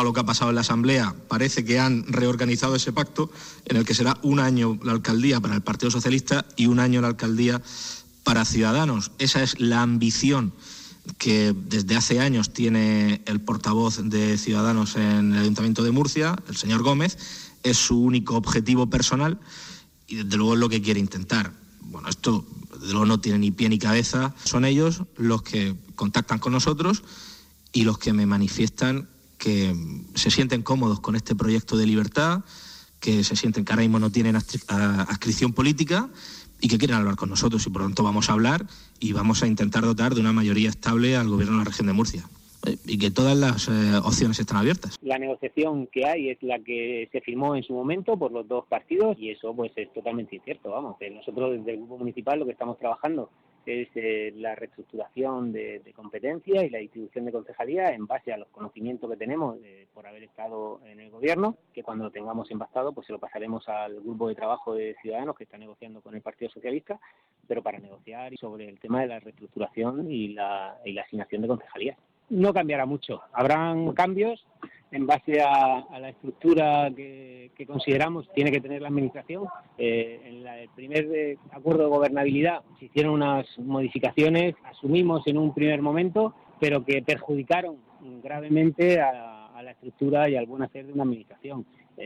pasado lo que ha pasado en la Asamblea, parece que han reorganizado ese pacto en el que será un año la alcaldía para el Partido Socialista y un año la alcaldía para Ciudadanos. Esa es la ambición que desde hace años tiene el portavoz de Ciudadanos en el Ayuntamiento de Murcia, el señor Gómez. Es su único objetivo personal y desde luego es lo que quiere intentar. Bueno, esto desde luego no tiene ni pie ni cabeza. Son ellos los que contactan con nosotros y los que me manifiestan que se sienten cómodos con este proyecto de libertad, que se sienten que ahora mismo no tienen adscripción política y que quieren hablar con nosotros, y por lo tanto vamos a hablar y vamos a intentar dotar de una mayoría estable al Gobierno de la región de Murcia. Y que todas las opciones están abiertas. La negociación que hay es la que se firmó en su momento por los dos partidos y eso pues es totalmente incierto. Nosotros desde el Grupo Municipal lo que estamos trabajando es la reestructuración de competencias y la distribución de concejalías en base a los conocimientos que tenemos por haber estado en el gobierno, que cuando lo tengamos empastado pues se lo pasaremos al grupo de trabajo de Ciudadanos que está negociando con el Partido Socialista, pero para negociar sobre el tema de la reestructuración y la asignación de concejalías. No cambiará mucho, habrán cambios en base a la estructura que consideramos tiene que tener la Administración. En el primer acuerdo de gobernabilidad se hicieron unas modificaciones, asumimos en un primer momento, pero que perjudicaron gravemente a la estructura y al buen hacer de una Administración.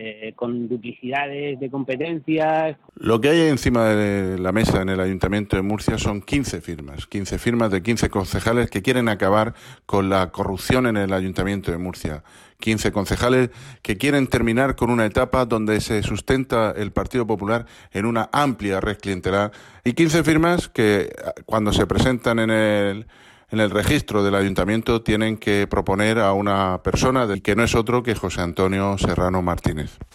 Con duplicidades de competencias. Lo que hay encima de la mesa en el Ayuntamiento de Murcia son 15 firmas de 15 concejales que quieren acabar con la corrupción en el Ayuntamiento de Murcia. 15 concejales que quieren terminar con una etapa donde se sustenta el Partido Popular en una amplia red clientelar, y 15 firmas que cuando se presentan en el registro del ayuntamiento tienen que proponer a una persona que no es otro que José Antonio Serrano Martínez.